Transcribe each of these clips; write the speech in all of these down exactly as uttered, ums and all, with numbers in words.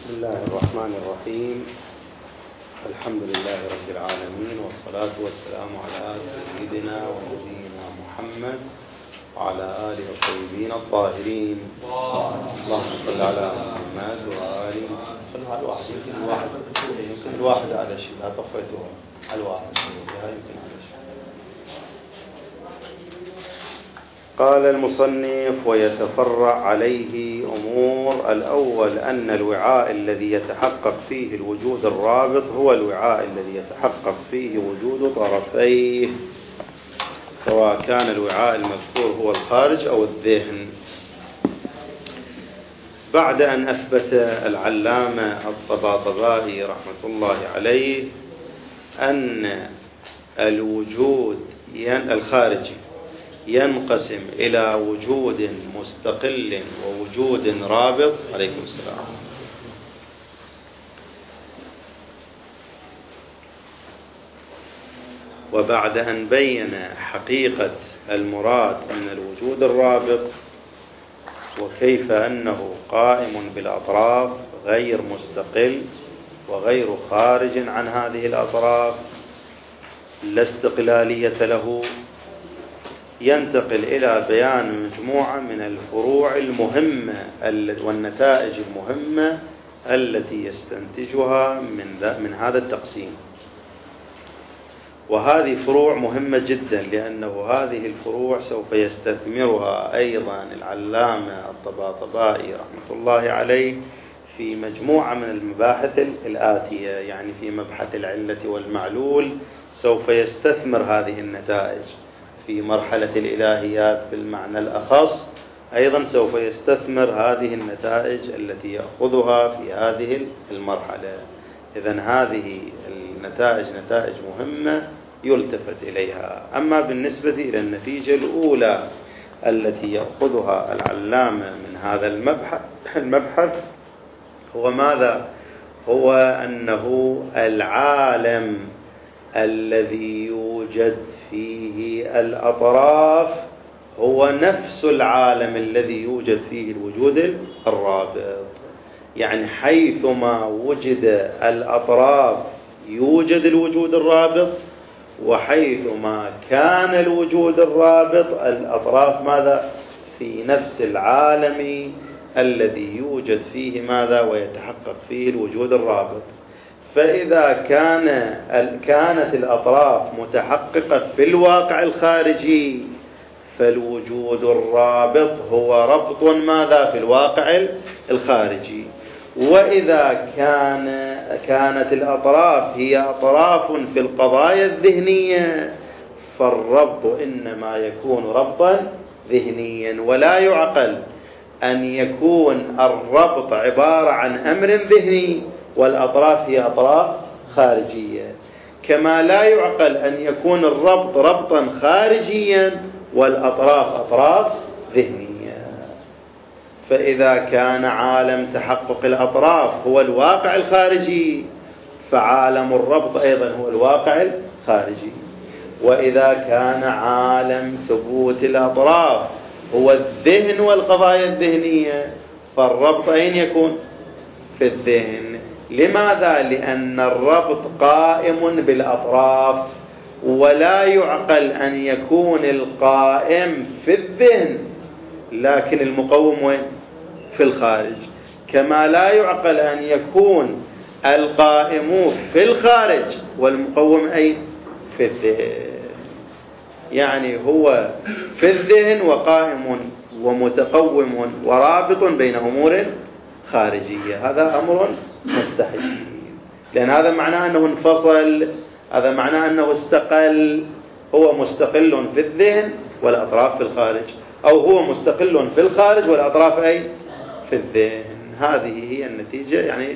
بسم الله الرحمن الرحيم. الحمد لله رب العالمين، والصلاة والسلام على سيدنا ونبينا محمد وعلى آله الطيبين الطاهرين. اللهم صل على محمد وآله. خلوا على الواحد، يمكن الواحد يمكن الواحد على شيء، لا طفيته على الواحد يمكن على شيء. قال المصنف: ويتفرع عليه أمور. الأول أن الوعاء الذي يتحقق فيه الوجود الرابط هو الوعاء الذي يتحقق فيه وجود طرفيه، سواء كان الوعاء المذكور هو الخارج أو الذهن. بعد أن أثبت العلامة الطباطبائي رحمة الله عليه أن الوجود الخارجي ينقسم إلى وجود مستقل ووجود رابط. عليكم السلام. وبعد أن بين حقيقة المراد من الوجود الرابط وكيف أنه قائم بالأطراف غير مستقل وغير خارج عن هذه الأطراف لا استقلالية له، ينتقل إلى بيان مجموعة من الفروع المهمة والنتائج المهمة التي يستنتجها من, من هذا التقسيم. وهذه فروع مهمة جدا، لأنه هذه الفروع سوف يستثمرها أيضا العلامة الطباطبائي رحمة الله عليه في مجموعة من المباحث الآتية. يعني في مبحث العلة والمعلول سوف يستثمر هذه النتائج، في مرحلة الإلهيات بالمعنى الأخص أيضا سوف يستثمر هذه النتائج التي يأخذها في هذه المرحلة. إذن هذه النتائج نتائج مهمة يلتفت إليها. أما بالنسبة إلى النتيجة الأولى التي يأخذها العلامة من هذا المبحث, المبحث هو ماذا؟ هو أنه العالم الذي يوجد فيه الأطراف هو نفس العالم الذي يوجد فيه الوجود الرابط. يعني حيثما وجد الأطراف يوجد الوجود الرابط، وحيثما كان الوجود الرابط الأطراف ماذا؟ في نفس العالم الذي يوجد فيه ماذا؟ ويتحقق فيه الوجود الرابط. فإذا كان كانت الأطراف متحققة في الواقع الخارجي فالوجود الرابط هو ربط ماذا؟ في الواقع الخارجي. وإذا كان كانت الأطراف هي أطراف في القضايا الذهنية فالربط إنما يكون ربطا ذهنيا، ولا يعقل أن يكون الربط عبارة عن أمر ذهني والأطراف هي أطراف خارجية، كما لا يعقل أن يكون الربط ربطا خارجيا والأطراف أطراف ذهنية. فإذا كان عالم تحقق الأطراف هو الواقع الخارجي فعالم الربط أيضا هو الواقع الخارجي. وإذا كان عالم ثبوت الأطراف هو الذهن والقضايا الذهنية فالربط أين يكون؟ في الذهن. لماذا؟ لأن الربط قائم بالأطراف، ولا يعقل أن يكون القائم في الذهن لكن المقوم وين؟ في الخارج. كما لا يعقل أن يكون القائم في الخارج والمقوم أين؟ في الذهن. يعني هو في الذهن وقائم ومتقوم ورابط بين أمور خارجية. هذا أمر مستحيل، لأن هذا معناه أنه انفصل، هذا معناه أنه استقل. هو مستقل في الذهن والأطراف في الخارج، أو هو مستقل في الخارج والأطراف أي في الذهن. هذه هي النتيجة، يعني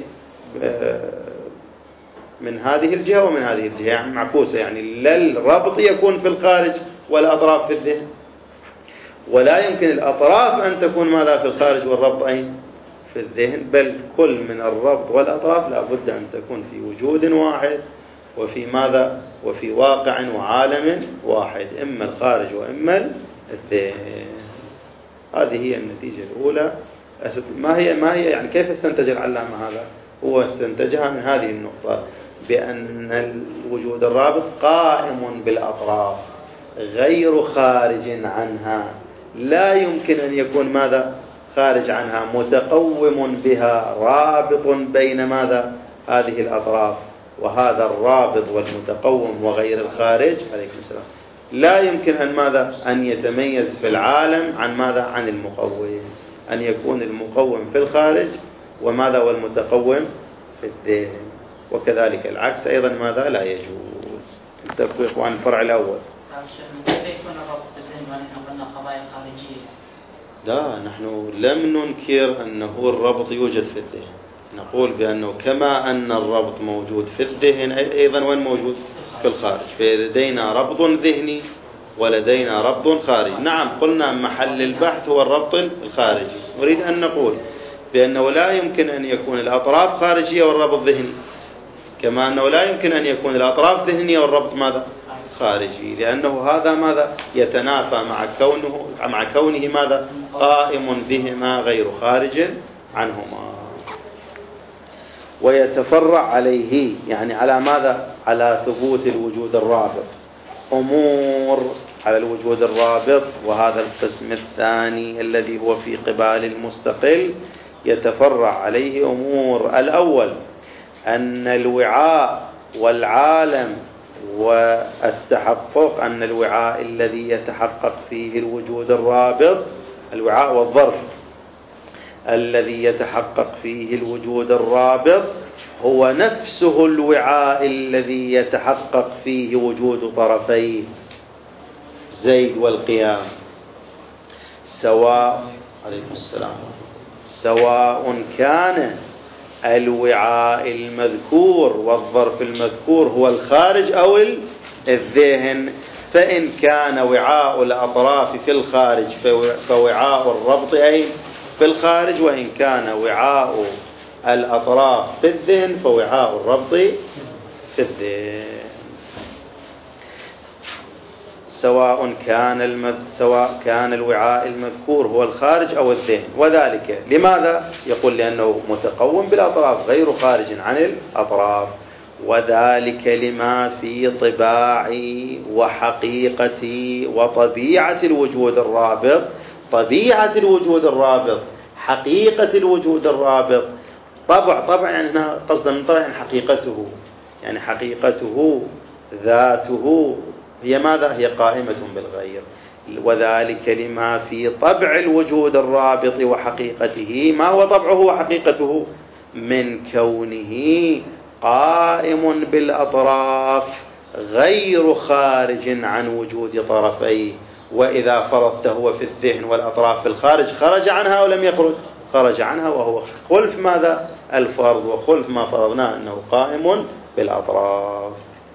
من هذه الجهة ومن هذه الجهة، يعني معكوسة. يعني لا الربط يكون في الخارج والأطراف في الذهن، ولا يمكن الأطراف أن تكون ماذا؟ في الخارج والربط أين؟ في الذهن. بل كل من الربط والأطراف لا بد أن تكون في وجود واحد وفي ماذا؟ وفي واقع وعالم واحد، إما الخارج وإما الذهن. هذه هي النتيجة الأولى ما هي ما هي يعني كيف استنتج العلامة هذا؟ هو استنتجها من هذه النقطة، بأن الوجود الرابط قائم بالأطراف غير خارج عنها، لا يمكن أن يكون ماذا خارج عنها، متقوم بها رابط بين ماذا هذه الأطراف. وهذا الرابط والمتقوم وغير الخارج عليكم السلام لا يمكن أن ماذا أن يتميز في العالم عن ماذا عن المقوم، أن يكون المقوم في الخارج وماذا والمتقوم في الذهن، وكذلك العكس أيضا ماذا لا يجوز. التفريق عن الفرع الأول. كيف يكون الربط في الذهن ونحن قلنا قضايا خارجية؟ لا، نحن لم ننكر أنه الربط يوجد في الذهن، نقول بأنه كما أن الربط موجود في الذهن أيضا وين موجود في الخارج، فلدينا ربط ذهني ولدينا ربط خارجي. نعم قلنا محل البحث هو الربط الخارجي، نريد أن نقول بأنه لا يمكن أن يكون الأطراف خارجية والربط ذهني، كما أنه لا يمكن أن يكون الأطراف ذهنية والربط ماذا خارجي، لأنه هذا ماذا يتنافى مع كونه مع كونه ماذا قائم بهما غير خارج عنهما. ويتفرع عليه يعني على ماذا على ثبوت الوجود الرابط أمور على الوجود الرابط. وهذا القسم الثاني الذي هو في قبال المستقل يتفرع عليه أمور. الأول أن الوعاء والعالم والتحقق، أن الوعاء الذي يتحقق فيه الوجود الرابط، الوعاء والظرف الذي يتحقق فيه الوجود الرابط هو نفسه الوعاء الذي يتحقق فيه وجود طرفيه زيد والقيام، سواء عليكم السلام سواء كان الوعاء المذكور والظرف المذكور هو الخارج أو الذهن. فإن كان وعاء الأطراف في الخارج فوعاء الربط أي في الخارج، وإن كان وعاء الأطراف في الذهن فوعاء الربط في الذهن. سواء كان المذ... سواء كان الوعاء المذكور هو الخارج أو الذهن. وذلك لماذا؟ يقول لأنه متقوم بالأطراف غير خارج عن الأطراف. وذلك لما في طباع وحقيقة وطبيعة الوجود الرابط. طبيعة الوجود الرابط، حقيقة الوجود الرابط، طبع طبع يعني هنا قصد من طبع يعني حقيقته، يعني حقيقته ذاته هي ماذا؟ هي قائمة بالغير. وذلك لما في طبع الوجود الرابط وحقيقته. ما هو طبعه وحقيقته؟ من كونه قائم بالأطراف غير خارج عن وجود طرفيه. وإذا فرضته هو في الذهن والأطراف في الخارج خرج عنها أو لم يخرج؟ خرج عنها، وهو خلف ماذا؟ الفرض، وخلف ما فرضناه أنه قائم بالأطراف.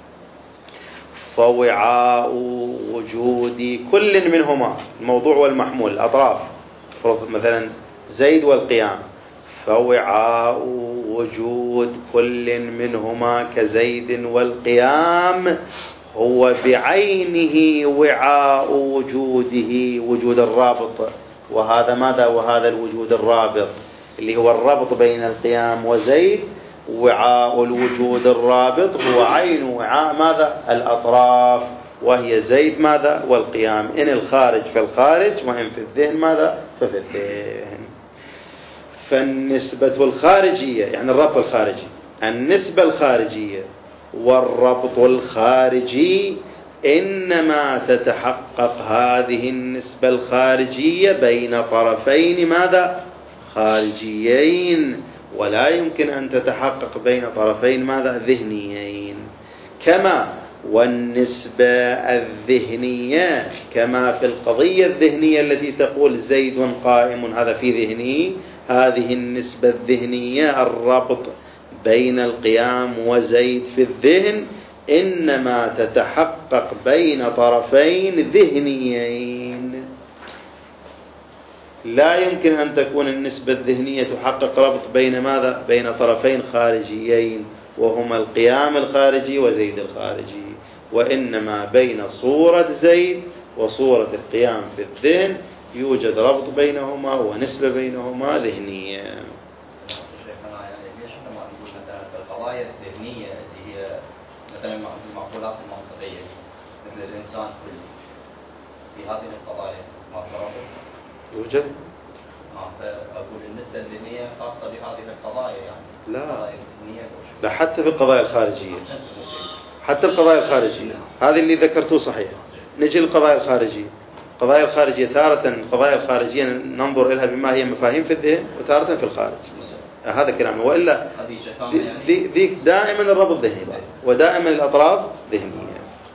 فوعاء وجود كل منهما الموضوع والمحمول الأطراف، مثلا زيد والقيام، فوعاء وجود كل منهما كزيد والقيام هو بعينه وعاء وجوده وجود الرابط. وهذا ماذا؟ وهذا الوجود الرابط اللي هو الربط بين القيام وزيد، وعاء الوجود الرابط هو عين وعاء ماذا؟ الأطراف، وهي زيد ماذا؟ والقيام. إن الخارج في الخارج، وإن في الذهن ماذا؟ ففي الذهن. فالنسبة الخارجية يعني الربط الخارجي، النسبة الخارجية والربط الخارجي إنما تتحقق هذه النسبة الخارجية بين طرفين ماذا؟ خارجيين، ولا يمكن أن تتحقق بين طرفين ماذا؟ ذهنيين. كما والنسبة الذهنية كما في القضية الذهنية التي تقول زيد قائم، هذا في ذهني. هذه النسبة الذهنية الربط بين القيام وزيد في الذهن إنما تتحقق بين طرفين ذهنيين. لا يمكن أن تكون النسبة الذهنية تحقق ربط بين ماذا؟ بين طرفين خارجيين وهما القيام الخارجي وزيد الخارجي، وإنما بين صورة زيد وصورة القيام في الذهن يوجد ربط بينهما ونسبة بينهما ذهنية. شيخنا يعني ليش احنا ما نقول مثلا في القضايا الذهنية اللي هي مثلا المعقولات المنطقية مثل الإنسان كله، في هذه القضايا ما ترابط؟ يوجد؟ اه فأقول النسبة الذهنية خاصة بهذه القضايا يعني. لا القضايا الذهنية لا، حتى في القضايا الخارجية، حتى القضايا الخارجية هذه اللي ذكرته صحيح. نجي للقضايا الخارجية. القضايا الخارجية تارة القضايا الخارجية ننظر إليها بما هي مفاهيم في الذهن، وتارة في الخارج. هذا كلامه. وإلا ذيك دائما الربط ذهني ودائما الأطراف ذهنية.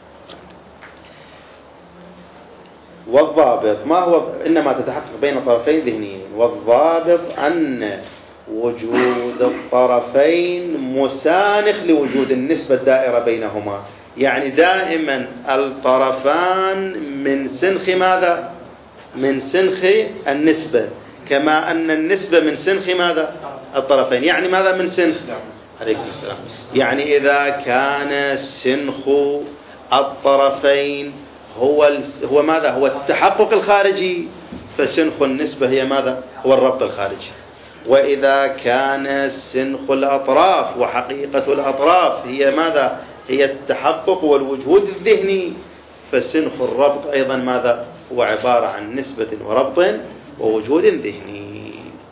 والضابط ما هو إنما تتحقق بين طرفين ذهنيين، والضابط أن وجود الطرفين مسانخ لوجود النسبة الدائرة بينهما. يعني دائما الطرفان من سنخ ماذا؟ من سنخ النسبة، كما أن النسبة من سنخ ماذا؟ الطرفين. يعني ماذا من سنخ؟ عليكم السلام. يعني إذا كان سنخ الطرفين هو هو ماذا؟ هو التحقق الخارجي، فسنخ النسبة هي ماذا؟ هو الربط الخارجي. وإذا كان سنخ الأطراف وحقيقة الأطراف هي ماذا؟ هي التحقق والوجود الذهني، فسنخ الربط أيضا ماذا؟ هو عبارة عن نسبة وربط ووجود ذهني.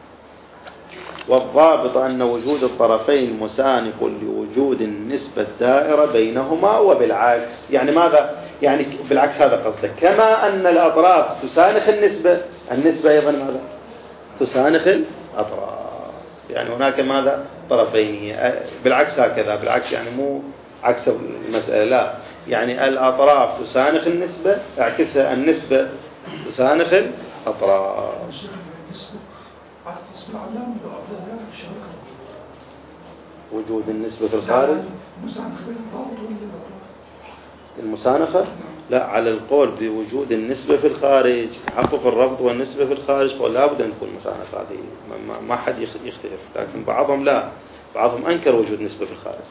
والضابط أن وجود الطرفين مسانق لوجود النسبة الدائرة بينهما وبالعكس. يعني ماذا؟ يعني بالعكس هذا قصدك. كما أن الأطراف تسانخ النسبة، النسبة أيضا ماذا؟ تسانخ الأطراف. يعني هناك ماذا؟ طرفين. بالعكس هكذا، بالعكس يعني مو عكس المسألة، لا، يعني الأطراف تسانخ النسبة، اعكسها النسبة تسانخ الأطراف. وجود النسبة في الخارج المسانخة، لا، على القول بوجود النسبة في الخارج، تحقق الربط والنسبة في الخارج، قول لا بد أن تكون مسانخة، هذه ما, ما حد يختلف. لكن بعضهم لا، بعضهم أنكر وجود نسبة في الخارج،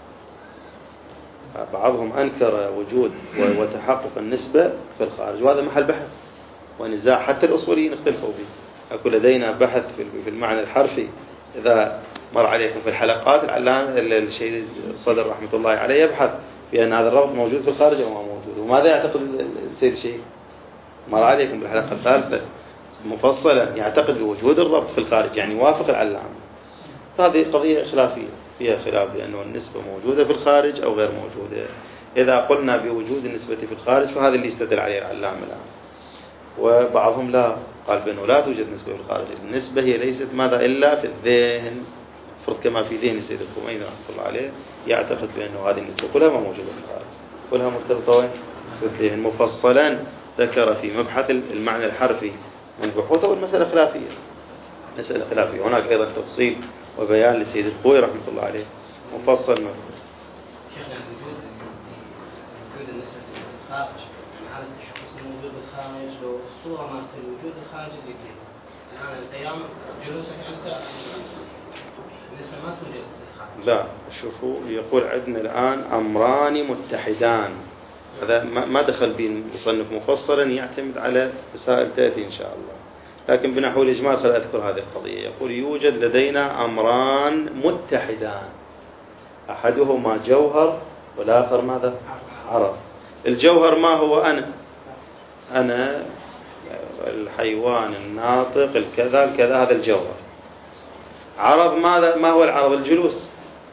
بعضهم أنكر وجود وتحقق النسبة في الخارج، وهذا محل بحث ونزاع، حتى الأصوليين اختلفوا به. أكو لدينا بحث في المعنى الحرفي، إذا مر عليكم في الحلقات، العلامة الشيخ صدر رحمة الله عليه يبحث في أن هذا الربط موجود في الخارج أو ما موجود. وماذا يعتقد السيد الشيخ؟ مر عليكم بالحلقة الثالثة مفصلا يعتقد بوجود الربط في الخارج، يعني يوافق العلامة. هذه قضية خلافية فيها خلاف بأنه النسبة موجودة في الخارج أو غير موجودة. إذا قلنا بوجود النسبة في الخارج فهذا اللي يستدل عليه العلامة الآن. وبعضهم لا، قال بأنه لا توجد نسبة في الخارج، النسبة هي ليست ماذا إلا في الذهن، فرض كما في ذهن السيد الخميني رحمه الله عليه، يعتقد بأنه هذه النسبة كلها ما موجودة في الخارج، كلها مرتبطة في الذهن. مفصلا ذكر في مبحث المعنى الحرفي من بحوثه، والمسألة خلافية، مسألة خلافية. هناك أيضا تفصيل وبيان للسيد الخوي رحمه الله عليه مفصل. شيخنا وجود وجود النسبة في الخارج، هذا التشخيص الموجود بالخارج لو الصورة مالت الوجود الخارجي اللي فيه الآن القيام جلوسك أنت النسبة ما توجد في الخارج. لا، شوفوا، يقول عندنا الآن أمران متحدان، هذا ما دخل به المصنف مفصلا، يعتمد على مسائل تأتي إن شاء الله، لكن بنحو الإجمال خل أذكر هذه القضية. يقول يوجد لدينا أمران متحدان، أحدهما جوهر والآخر ماذا؟ عرض. الجوهر ما هو؟ أنا أنا الحيوان الناطق الكذا الكذا، هذا الجوهر. عرض ماذا؟ ما هو العرض؟ الجلوس.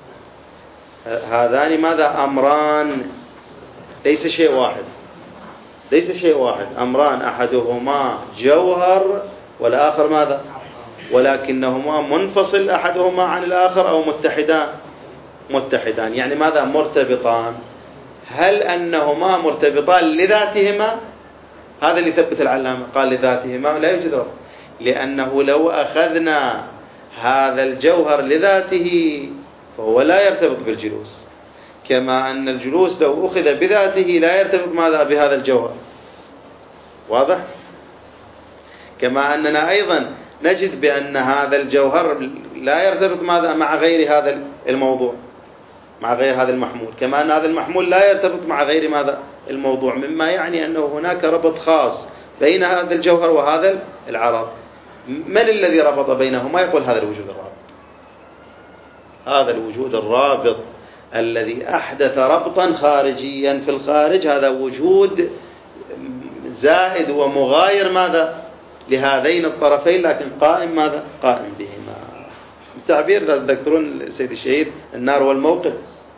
هذان ماذا؟ أمران، ليس شيء واحد، ليس شيء واحد، أمران أحدهما جوهر والآخر ماذا؟ ولكنهما منفصل أحدهما عن الآخر أو متحدان؟ متحدان، يعني ماذا؟ مرتبطان. هل أنهما مرتبطان لذاتهما؟ هذا اللي ثبت العلامة، قال لذاتهما لا يوجد ربط، لأنه لو أخذنا هذا الجوهر لذاته فهو لا يرتبط بالجلوس، كما أن الجلوس لو أخذ بذاته لا يرتبط ماذا؟ بهذا الجوهر. واضح؟ كما أننا أيضا نجد بأن هذا الجوهر لا يرتبط ماذا؟ مع غير هذا الموضوع، مع غير هذا المحمول، كما أن هذا المحمول لا يرتبط مع غير ماذا؟ الموضوع، مما يعني أنه هناك ربط خاص بين هذا الجوهر وهذا العرض. من الذي ربط بينهما؟ يقول هذا الوجود الرابط. هذا الوجود الرابط الذي أحدث ربطا خارجيا في الخارج، هذا وجود زائد ومغاير ماذا لهذين الطرفين، لكن قائم ماذا؟ قائم بهما. التعبير ذا تذكرون سيد الشهيد النار والموقد،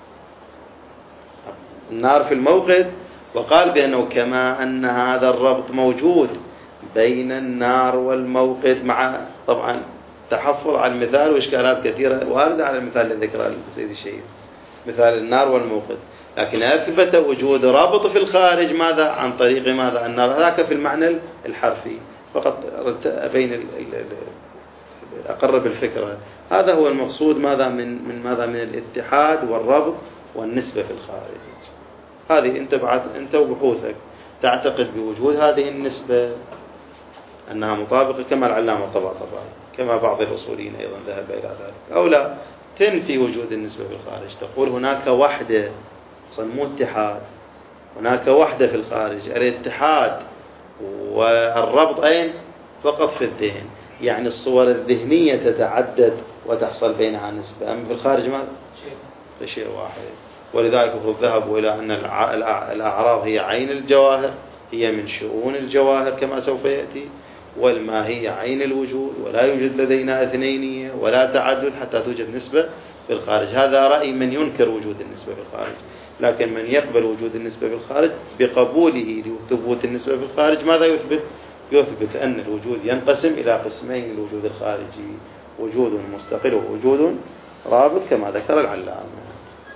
النار في الموقد، وقال بأنه كما أن هذا الربط موجود بين النار والموقد، مع طبعا تحفظ على المثال وإشكالات كثيرة واردة على المثال الذي ذكره سيد الشهيد، مثال النار والموقد، لكن أثبت وجود رابط في الخارج ماذا؟ عن طريق ماذا؟ النار. هذاك في المعنى الحرفي فقط، أبين أقرب الفكرة. هذا هو المقصود ماذا من من ماذا من الاتحاد والربط والنسبة في الخارج. هذه أنت بعد أنت وبحوثك تعتقد بوجود هذه النسبة أنها مطابقة كما العلامة الطباطبائي، كما بعض الأصوليين أيضا ذهب إلى ذلك، أو لا تنفي وجود النسبة في الخارج، تقول هناك وحدة، مو اتحاد، هناك وحدة في الخارج. الاتحاد والربط أين؟ فقط في الذهن، يعني الصور الذهنية تتعدد وتحصل بينها نسبة، أما في الخارج ماذا؟ شيء واحد. ولذلك ذهبوا إلى أن الأعراض هي عين الجواهر، هي من شؤون الجواهر كما سوف يأتي، والماهية عين الوجود، ولا يوجد لدينا اثنينية ولا تعدد حتى توجد نسبة في الخارج. هذا رأي من ينكر وجود النسبة في الخارج، لكن من يقبل وجود النسبة في الخارج بقبوله لثبوت النسبة في الخارج ماذا يثبت؟ يثبت أن الوجود ينقسم إلى قسمين: الوجود الخارجي وجود مستقل ووجود رابط كما ذكر العلامة.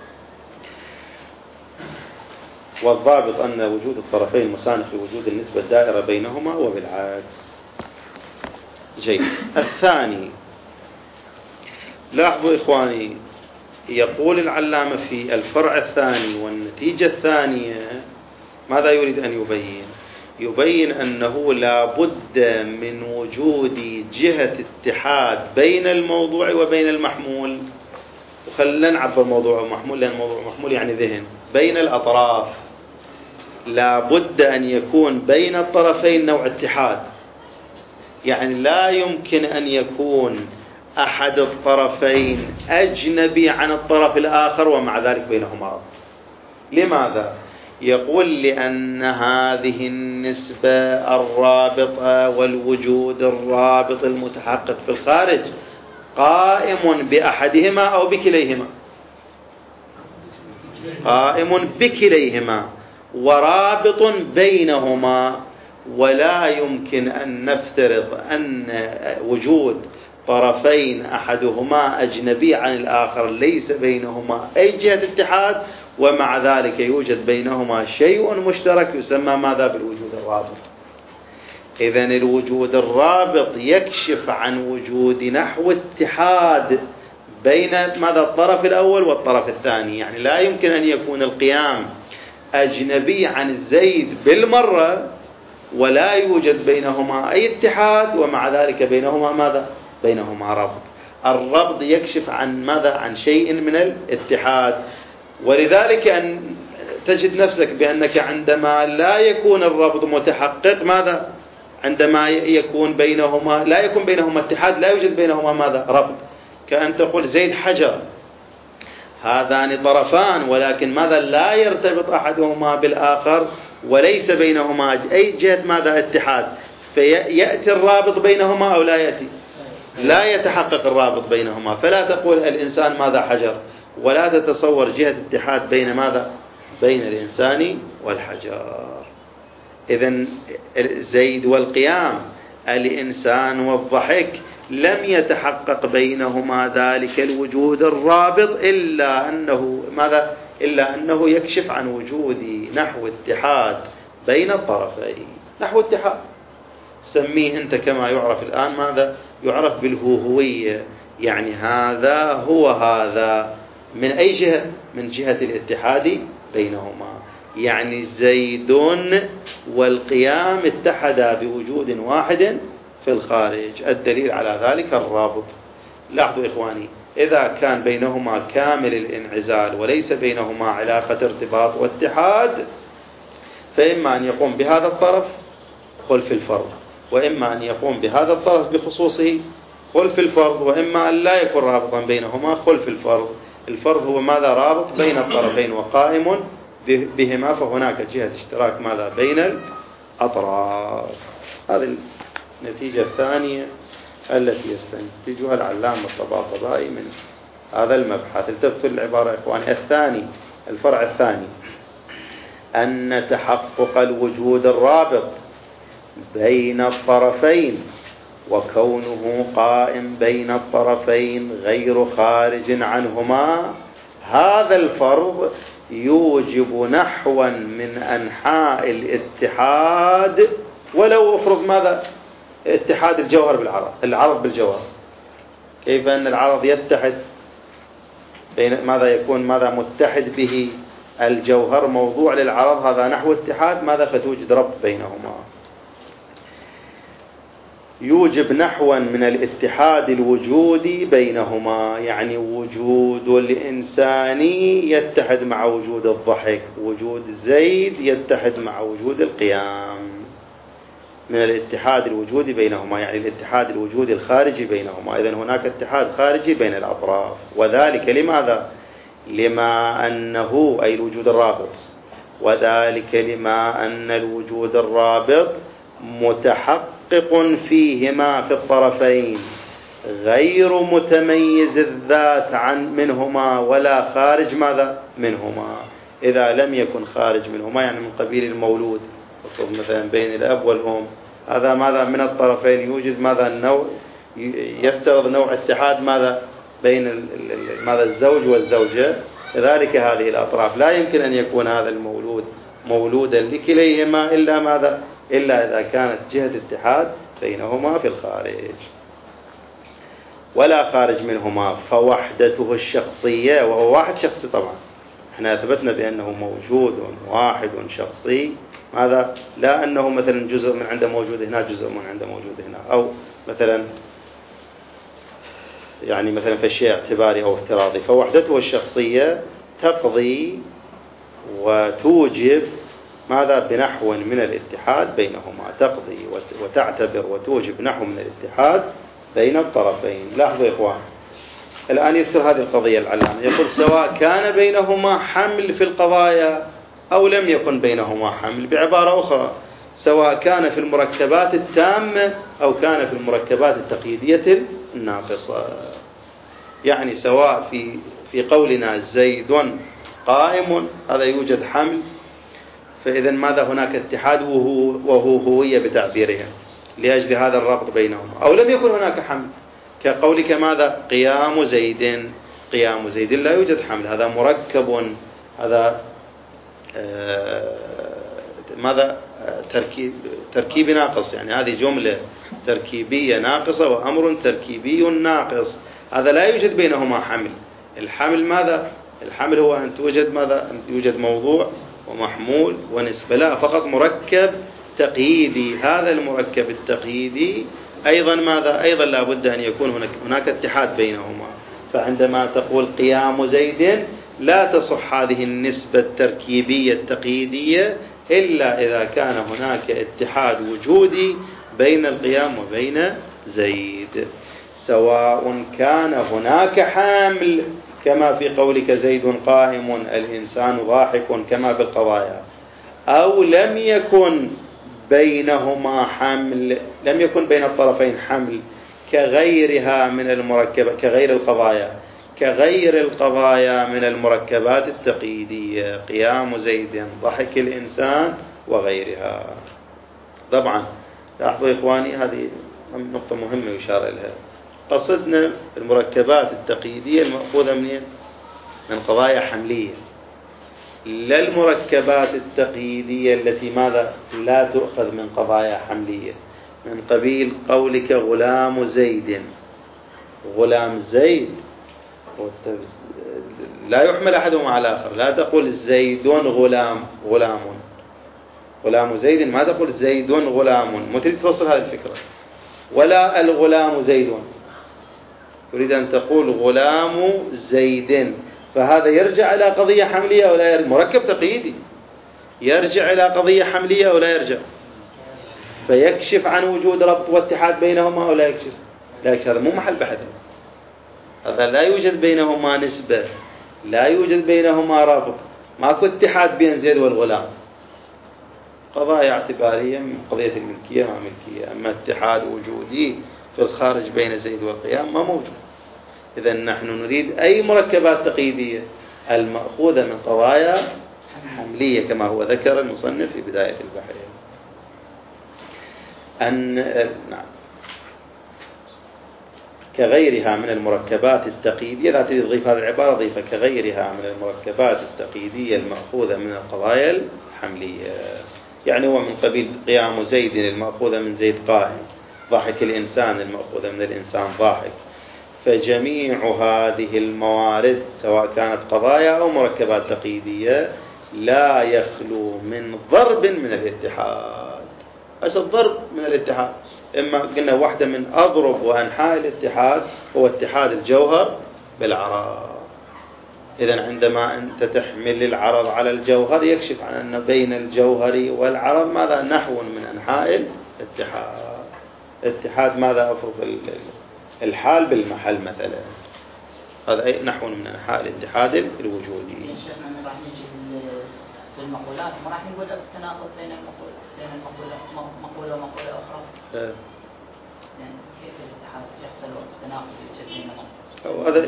والضابط أن وجود الطرفين مساند لوجود النسبة الدائرة بينهما وبالعكس. جيد. الثاني، لاحظوا إخواني، يقول العلامة في الفرع الثاني والنتيجة الثانية ماذا يريد أن يبين؟ يبين أنه لا بد من وجود جهة اتحاد بين الموضوع وبين المحمول. وخلنا نعبر موضوع ومحمول، لأن موضوع ومحمول يعني ذهن، بين الأطراف. لا بد أن يكون بين الطرفين نوع اتحاد، يعني لا يمكن أن يكون أحد الطرفين أجنبي عن الطرف الآخر ومع ذلك بينهما ربط. لماذا؟ يقول لأن هذه النسبة الرابطة والوجود الرابط المتحقق في الخارج قائم بأحدهما أو بكليهما، قائم بكليهما ورابط بينهما، ولا يمكن أن نفترض أن وجود طرفين أحدهما أجنبي عن الآخر ليس بينهما أي جهة اتحاد ومع ذلك يوجد بينهما شيء مشترك يسمى ماذا؟ بالوجود الرابط. إذن الوجود الرابط يكشف عن وجود نحو اتحاد بين ماذا؟ الطرف الأول والطرف الثاني، يعني لا يمكن أن يكون القيام أجنبي عن الزيد بالمرة ولا يوجد بينهما أي اتحاد ومع ذلك بينهما ماذا؟ بينهما ربط. الربط يكشف عن ماذا؟ عن شيء من الاتحاد. ولذلك أن تجد نفسك بأنك عندما لا يكون الربط متحقق ماذا؟ عندما يكون بينهما لا يكون بينهما اتحاد لا يوجد بينهما ماذا؟ ربط. كأن تقول زيد حجر، هذان طرفان ولكن ماذا؟ لا يرتبط أحدهما بالآخر وليس بينهما أي جهة ماذا؟ اتحاد. فيأتي الرابط بينهما أو لا يأتي؟ لا يتحقق الرابط بينهما. فلا تقول الإنسان ماذا؟ حجر، ولا تتصور جهة اتحاد بين ماذا؟ بين الإنسان والحجر. إذن زيد والقيام، الإنسان والضحك، لم يتحقق بينهما ذلك الوجود الرابط إلا أنه ماذا؟ إلا أنه يكشف عن وجود نحو اتحاد بين الطرفين. نحو اتحاد سميه أنت كما يعرف الآن ماذا؟ يعرف بالهوهوية، يعني هذا هو هذا من أي جهة؟ من جهة الاتحاد بينهما، يعني زيد والقيام اتحدا بوجود واحد في الخارج. الدليل على ذلك الرابط. لاحظوا إخواني، إذا كان بينهما كامل الانعزال وليس بينهما علاقة ارتباط واتحاد، فإما أن يقوم بهذا الطرف خلف الفرض، وإما أن يقوم بهذا الطرف بخصوصه خلف الفرض، وإما أن لا يكون رابطا بينهما خلف الفرض. الفرض هو ماذا؟ رابط بين الطرفين وقائم بهما، فهناك جهة اشتراك ماذا؟ بين الأطراف. هذه النتيجة الثانية التي يستنتجها العلامة الطباطبائي من هذا المبحث. التفتوا العبارة يا إخواني. الثاني، الفرع الثاني، أن تحقق الوجود الرابط بين الطرفين وكونه قائم بين الطرفين غير خارج عنهما، هذا الفرض يوجب نحوا من أنحاء الاتحاد، ولو افرض ماذا؟ اتحاد الجوهر بالعرض، العرض بالجوهر. كيف أن العرض يتحد بين ماذا؟ يكون ماذا؟ متحد به الجوهر موضوع للعرض، هذا نحو اتحاد ماذا؟ فتوجد ربط بينهما. يوجب نحوا من الاتحاد الوجودي بينهما، يعني وجود الإنسان يتحد مع وجود الضحك، وجود زيد يتحد مع وجود القيام، من الاتحاد الوجودي بينهما، يعني الاتحاد الوجودي الخارجي بينهما. إذن هناك اتحاد خارجي بين الأطراف، وذلك لماذا؟ لما أنه أي الوجود الرابط، وذلك لما أن الوجود الرابط متحقق فيهما في الطرفين، غير متميز الذات عن منهما ولا خارج ماذا؟ منهما. إذا لم يكن خارج منهما يعني من قبيل المولود، مثلا بين الأب والأم، هذا ماذا؟ من الطرفين يوجد ماذا؟ النوع، يفترض نوع اتحاد ماذا؟ بين ماذا؟ الزوج والزوجة. لذلك هذه الأطراف لا يمكن أن يكون هذا المولود مولودا لكليهما إلا ماذا؟ إلا إذا كانت جهة اتحاد بينهما في الخارج ولا خارج منهما، فوحدته الشخصية، وهو واحد شخصي طبعا، احنا أثبتنا بأنه موجود واحد شخصي، ماذا؟ لا أنه مثلا جزء من عنده موجود هنا، جزء من عنده موجود هنا، أو مثلا يعني مثلا في شيء اعتباري أو افتراضي. فوحدته الشخصية تقضي وتوجب ماذا؟ بنحو من الاتحاد بينهما، تقضي وتعتبر وتوجب نحو من الاتحاد بين الطرفين. لاحظوا يا إخوان، الآن يذكر هذه القضية العلامة، يقول سواء كان بينهما حمل في القضايا أو لم يكن بينهما حمل. بعبارة أخرى، سواء كان في المركبات التامة أو كان في المركبات التقييدية الناقصة. يعني سواء في في قولنا زيد قائم، هذا يوجد حمل، فإذا ماذا؟ هناك اتحاد وهو, وهو هوية بتعبيرهم لأجل هذا الربط بينهما، أو لم يكن هناك حمل كقولك ماذا؟ قيام زيد، قيام زيد لا يوجد حمل، هذا مركب، هذا آه ماذا؟ تركيب تركيب ناقص، يعني هذه جملة تركيبية ناقصة وأمر تركيبي ناقص، هذا لا يوجد بينهما حمل. الحمل ماذا؟ الحمل هو أن توجد ماذا؟ أن يوجد موضوع ومحمول ونسبة، لا، فقط مركب تقييدي. هذا المركب التقييدي أيضا ماذا؟ أيضا لا بد أن يكون هناك, هناك اتحاد بينهما. فعندما تقول قيام زيد لا تصح هذه النسبة التركيبية التقييدية إلا إذا كان هناك اتحاد وجودي بين القيام وبين زيد، سواء كان هناك حامل كما في قولك زيد قائم الإنسان ضاحك كما في القضايا، أو لم يكن بينهما حمل، لم يكن بين الطرفين حمل كغيرها من المركبات، كغير القضايا كغير القضايا من المركبات التقييدية، قيام زيد، ضحك الإنسان وغيرها. طبعا لاحظوا إخواني، هذه نقطة مهمة يشار إليها. قصدنا المركبات التقييدية المأخوذة من من قضايا حملية، لا المركبات التقييدية التي ماذا؟ لا تؤخذ من قضايا حملية، من قبيل قولك غلام زيد، غلام زيد لا يحمل أحدهما على الآخر، لا تقول زيد غلام غلام غلام زيد، ما تقول زيد غلام، ما تريد توصل هذه الفكرة. ولا الغلام زيد، تريد أن تقول غلام زيد، فهذا يرجع إلى قضية حملية ولا يرجع؟ مركب تقييدي يرجع إلى قضية حملية ولا يرجع؟ فيكشف عن وجود ربط واتحاد بينهما أو لا يكشف؟ لا يكشف. هذا مو محل بحث. هذا لا يوجد بينهما نسبة، لا يوجد بينهما رابط، ماكو اتحاد بين زيد والغلام. قضايا اعتبارية من قضية الملكية مع ملكية، أما اتحاد وجودي في الخارج بين زيد والقيام ما موجود. إذا نحن نريد أي مركبات تقييدية المأخوذة من قضايا حملية كما هو ذكر المصنف في بداية البحث. أن نعم كغيرها من المركبات التقييدية، إذا تريد تضيف هذه العبارة ضيفة كغيرها من المركبات التقييدية المأخوذة من القضايا الحملية. يعني هو من قبيل قيام زيد المأخوذة من زيد قائم، ضحك الإنسان المأخوذة من الإنسان ضاحك. فجميع هذه الموارد سواء كانت قضايا أو مركبات تقييدية لا يخلو من ضرب من الاتحاد. أيش الضرب من الاتحاد؟ إما قلنا واحدة من أضرب وأنحاء الاتحاد هو اتحاد الجوهر بالعرض. إذن عندما أنت تحمل العرض على الجوهر يكشف عن أن بين الجوهر والعرض ماذا؟ نحو من أنحاء الاتحاد. الاتحاد ماذا؟ أفرض الحال بالمحل مثلا، هذا أي نحو من أنحاء الاتحاد الوجودي. شيخنا راح نجي بالمقولات، ما راح نقول التناقض بين المقولة بين المقولة مقولة ومقولة أخرى. أه. زين كيف الاتحاد يحصل التناقض يوجد بينهم؟ هذا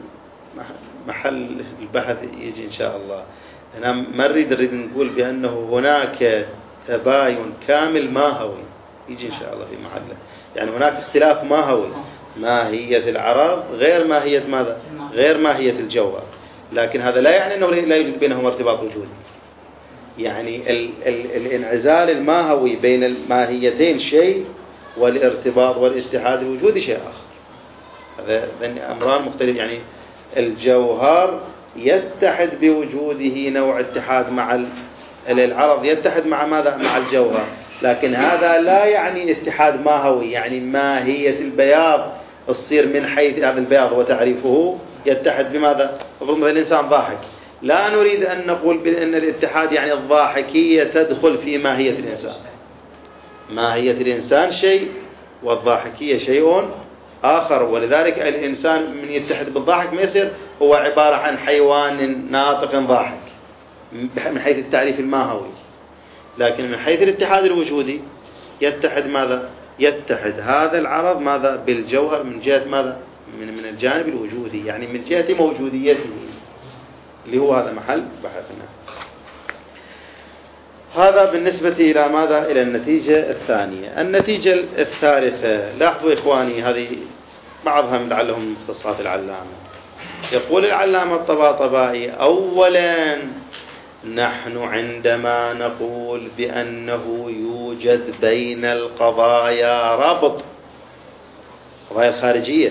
محل البحث يجي إن شاء الله. أنا ما نريد نريد نقول بأنه هناك تباين كامل ماهوي، يجي إن شاء الله في محله. يعني هناك اختلاف ماهوي، ماهية العرض غير ماهية ماذا؟ غير ماهية الجوهر. لكن هذا لا يعني أنه لا يوجد بينهما ارتباط وجودي. يعني ال ال الانعزال الماهوي بين الماهيتين شيء، والارتباط والاتحاد الوجودي شيء آخر. هذا أمران مختلف. يعني الجوهر يتحد بوجوده نوع اتحاد مع العرض، يتحد مع ماذا؟ مع الجوهر. لكن هذا لا يعني اتحاد ماهوي، يعني ماهية البياض تصير من حيث هذا البياض وتعريفه يتحد بماذا؟ مثلا الإنسان ضاحك، لا نريد أن نقول بأن الاتحاد يعني الضاحكية تدخل في ماهية الإنسان. ماهية الإنسان شيء والضاحكية شيء آخر. ولذلك الإنسان من يتحد بالضاحك ما يصير هو عبارة عن حيوان ناطق ضاحك من حيث التعريف الماهوي. لكن من حيث الاتحاد الوجودي يتحد ماذا؟ يتحد هذا العرض ماذا؟ بالجوهر من جهة ماذا؟ من من الجانب الوجودي، يعني من جهة موجوديته، اللي هو هذا محل بحثنا. هذا بالنسبة إلى ماذا؟ إلى النتيجة الثانية. النتيجة الثالثة، لاحظوا إخواني هذه بعضها من لعلهم مختصات العلامة. يقول العلامة الطباطبائي: أولا نحن عندما نقول بأنه يوجد بين القضايا ربط، القضايا الخارجية،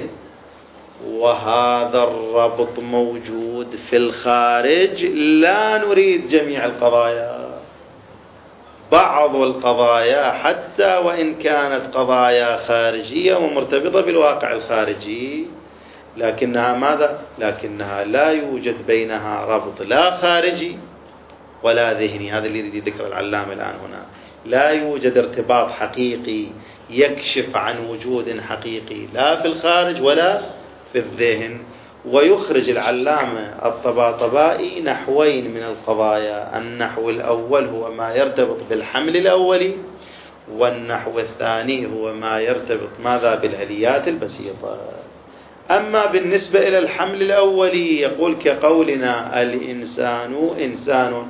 وهذا الربط موجود في الخارج، لا نريد جميع القضايا. بعض القضايا حتى وإن كانت قضايا خارجية ومرتبطة بالواقع الخارجي، لكنها ماذا؟ لكنها لا يوجد بينها ربط لا خارجي ولا ذهني. هذا اللي يريد ذكر العلامة الآن هنا. لا يوجد ارتباط حقيقي يكشف عن وجود حقيقي لا في الخارج ولا في الذهن. ويخرج العلامة الطباطبائي نحوين من القضايا. النحو الأول هو ما يرتبط بالحمل الأولي، والنحو الثاني هو ما يرتبط ماذا؟ بالآليات البسيطة. أما بالنسبة إلى الحمل الأولي يقول كقولنا الإنسان إنسان،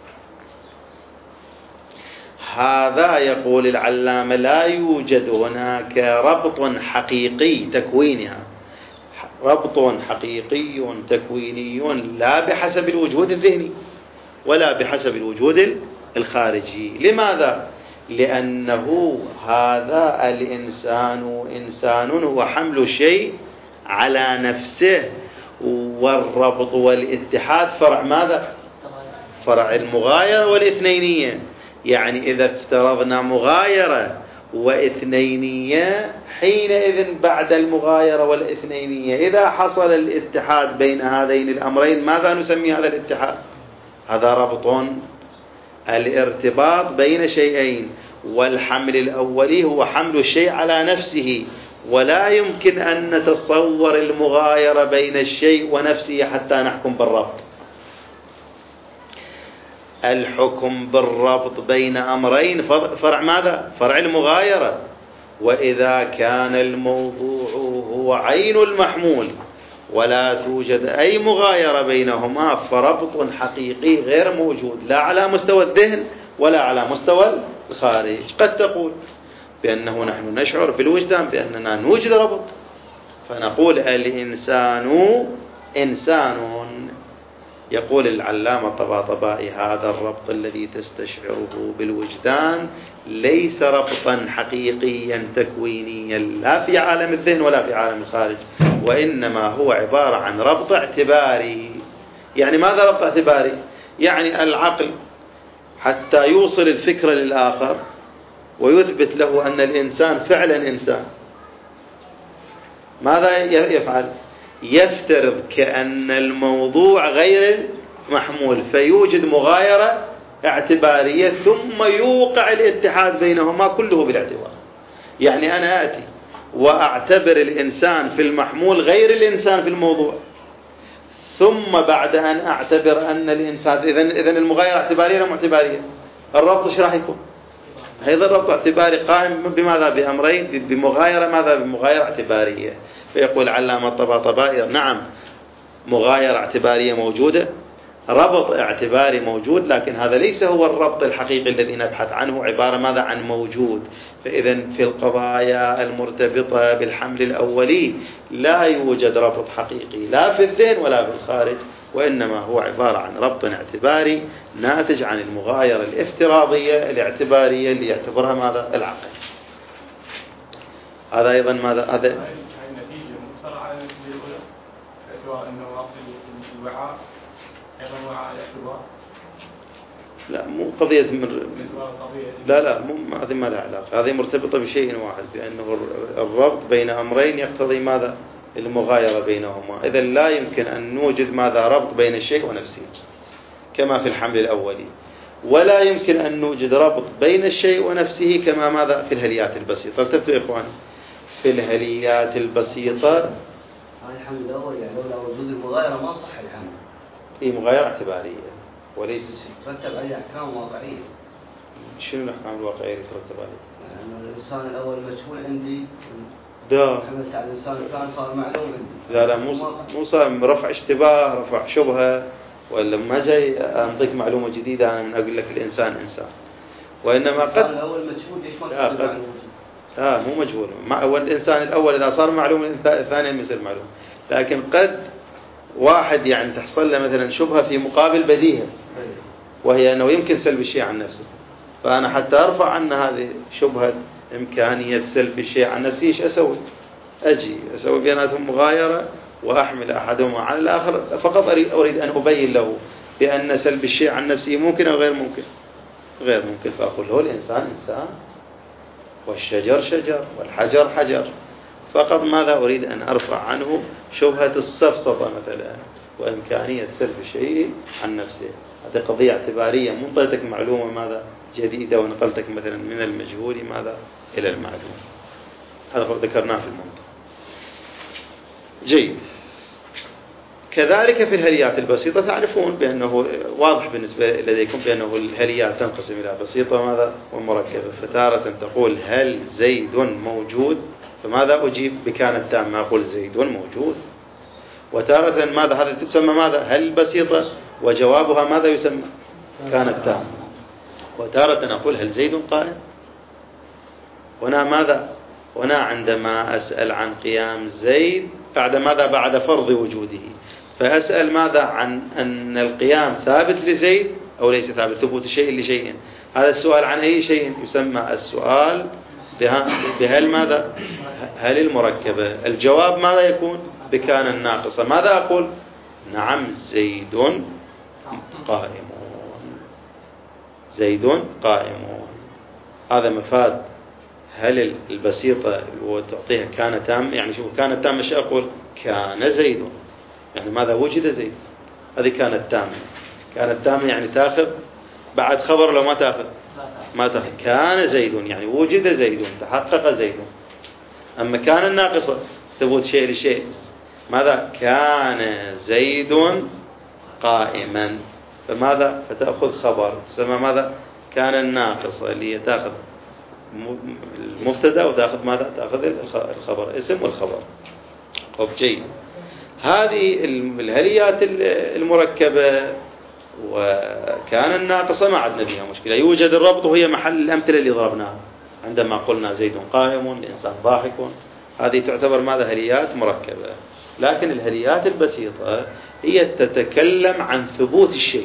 هذا يقول العلامة لا يوجد هناك ربط حقيقي تكوينها، ربط حقيقي تكويني لا بحسب الوجود الذهني ولا بحسب الوجود الخارجي. لماذا؟ لأنه هذا الإنسان إنسان هو حمل شيء على نفسه، والربط والاتحاد فرع ماذا؟ فرع المغايرة والاثنينية. يعني إذا افترضنا مغايرة واثنينية، حينئذ بعد المغايرة والاثنينية إذا حصل الاتحاد بين هذين الأمرين ماذا نسمي هذا الاتحاد؟ هذا ربط، الارتباط بين شيئين. والحمل الأولي هو حمل الشيء على نفسه، ولا يمكن أن نتصور المغايرة بين الشيء ونفسه حتى نحكم بالربط. الحكم بالربط بين أمرين فرع ماذا؟ فرع المغايرة. وإذا كان الموضوع هو عين المحمول ولا توجد أي مغايرة بينهما فربط حقيقي غير موجود، لا على مستوى الذهن ولا على مستوى الخارج. قد تقول بأنه نحن نشعر في الوجدان بأننا نوجد ربط، فنقول الإنسان إنسان. يقول العلامة الطباطبائي هذا الربط الذي تستشعره بالوجدان ليس ربطا حقيقيا تكوينيا لا في عالم الذهن ولا في عالم الخارج، وإنما هو عبارة عن ربط اعتباري. يعني ماذا ربط اعتباري؟ يعني العقل حتى يوصل الفكرة للآخر ويثبت له أن الإنسان فعلا إنسان، ماذا يفعل؟ يفترض كأن الموضوع غير محمول، فيوجد مغايرة اعتبارية ثم يوقع الاتحاد بينهما كله بالاعتبار. يعني أنا آتي وأعتبر الإنسان في المحمول غير الإنسان في الموضوع، ثم بعد أن أعتبر أن الإنسان إذن, إذن المغايرة اعتبارية أو اعتبارية؟ الربط ايش راح يكون؟ هذا الربط اعتباري قائم بماذا؟ بأمرين، بمغايرة ماذا؟ بمغايرة اعتبارية. فيقول علامة الطباطبائي نعم مغايرة اعتبارية موجودة، ربط اعتباري موجود، لكن هذا ليس هو الربط الحقيقي الذي نبحث عنه، عبارة ماذا؟ عن موجود. فإذا في القضايا المرتبطة بالحمل الأولي لا يوجد ربط حقيقي لا في الذهن ولا في الخارج، وإنما هو عبارة عن ربط اعتباري ناتج عن المغايرة الافتراضية الاعتبارية اللي يعتبرها ماذا؟ العقل. هذا أيضا ماذا؟ هذا النتيجة مخترعة على النتيجة الأولى باعتبار أنه ربط الوعاء أيضا وعاء الاعتبار. لا مو قضية من لا لا مو هذه ما لها علاقة، هذه مرتبطة بشيء واحد، بأنه الربط بين أمرين يقتضي ماذا؟ المغايرة بينهما. إذا لا يمكن أن نوجد ماذا؟ ربط بين الشيء ونفسه كما في الحمل الأولي، ولا يمكن أن نوجد ربط بين الشيء ونفسه كما ماذا؟ في الهليات البسيطة. التفتوا يا إخواني، في الهليات البسيطة هذا الحمل الأول يعني لولا وجود المغايرة ما صح الحمل. إيه مغايرة اعتبارية وليس ترتب عليه أحكام واقعية. شنو الأحكام الواقعية اللي ترتب عليه؟ يعني الإنسان الأول مجهول عندي، ده حملت على الإنسان الثاني صار معلوم عندي. لا لا مو مو صار رفع اشتباه رفع شبهة، ولا ما جاي أنطيك معلومة جديدة أنا من أقول لك الإنسان إنسان، وإنما قد الإنسان الأول مجهول ليش ما لا قد آه مو مجهول. ما هو الإنسان الأول إذا صار معلوم الثاني يصير معلوم، لكن قد واحد يعني تحصل له مثلا شبهة في مقابل بديهة، وهي أنه يمكن سلب الشيء عن نفسه، فأنا حتى أرفع عن هذه شبهة إمكانية سلب الشيء عن نفسي إيش أسوي؟ أجي أسوي بيناتهم مغايرة وأحمل أحدهما على الآخر، فقط أريد أن أبين له بأن سلب الشيء عن نفسه ممكن أو غير ممكن؟ غير ممكن. فأقول له الإنسان إنسان والشجر شجر والحجر حجر، فقط ماذا أريد أن أرفع عنه؟ شبهة السفسطة مثلا وإمكانية سلب الشيء عن نفسه. هذه قضية اعتبارية، مو انطيتك معلومة ماذا؟ جديدة ونقلتك مثلا من المجهول ماذا؟ إلى المعلوم. هذا ذكرناه في المنطق. جيد. كذلك في الهليات البسيطة تعرفون بأنه واضح بالنسبة لديكم بأنه الهليات تنقسم إلى بسيطة ماذا؟ ومركبة. فتارة تقول هل زيد موجود؟ فماذا أجيب بكانت تامة؟ أقول زيد موجود. وتارة ماذا؟ هذا تسمى ماذا؟ هل بسيطة، وجوابها ماذا يسمى؟ كانت تامة. وتارة نقول هل زيد قائم؟ هنا ماذا؟ هنا عندما أسأل عن قيام زيد بعد ماذا؟ بعد فرض وجوده، فأسأل ماذا؟ عن أن القيام ثابت لزيد أو ليس ثابت، ثبوت شيء لشيء. هذا السؤال عن أي شيء يسمى السؤال بهل ماذا؟ هل المركبة. الجواب ماذا يكون؟ بكان الناقصة. ماذا أقول؟ نعم زيد قائمون، زيد قائمون. هذا مفاد هل البسيطة وتعطيها كان تام. يعني شوف كانت تامة شو أقول؟ كان زيد، يعني ماذا؟ وجد زيد، هذه كانت تامة. كانت تامة يعني تأخذ بعد خبر لو ما تأخذ ما تحقق. كان زيد يعني وجد زيد، تحقق زيد. أما كان الناقصة ثبوت شيء لشيء، ماذا؟ كان زيد قائما، فماذا؟ فتأخذ خبر تسمى ماذا؟ كان الناقصة اللي تأخذ المبتدا وتأخذ ماذا؟ تأخذ الخبر، اسم والخبر. طب جيد. هذه الهليات المركبة وكان الناقصة ما عندنا فيها مشكلة، يوجد الربط وهي محل الأمثلة اللي ضربناها عندما قلنا زيد قائم، الإنسان ضاحك، هذه تعتبر ماذا؟ هليات مركبة. لكن الهليات البسيطة هي تتكلم عن ثبوت الشيء،